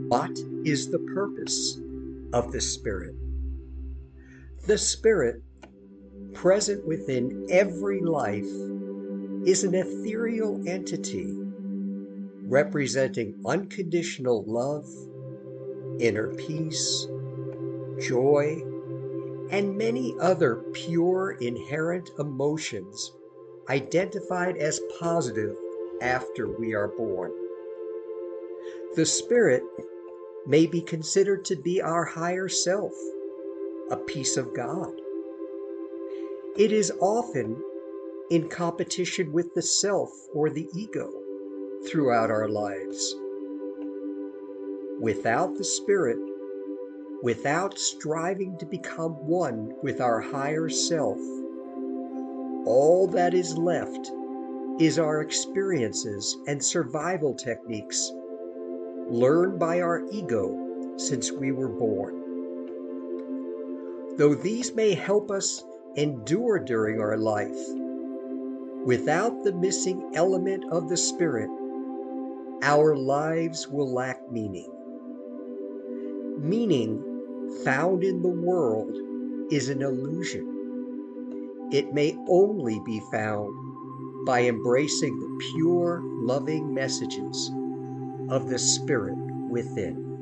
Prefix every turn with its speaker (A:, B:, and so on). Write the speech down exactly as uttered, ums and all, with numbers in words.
A: What is the purpose of the Spirit? The Spirit, present within every life, is an ethereal entity representing unconditional love, inner peace, joy, and many other pure inherent emotions identified as positive after we are born. The Spirit may be considered to be our higher self, a piece of God. It is often in competition with the self or the ego throughout our lives. Without the Spirit, without striving to become one with our higher self, all that is left is our experiences and survival techniques learned by our ego since we were born. Though these may help us endure during our life, without the missing element of the Spirit, our lives will lack meaning. Meaning found in the world is an illusion. It may only be found by embracing the pure, loving messages of the Spirit within.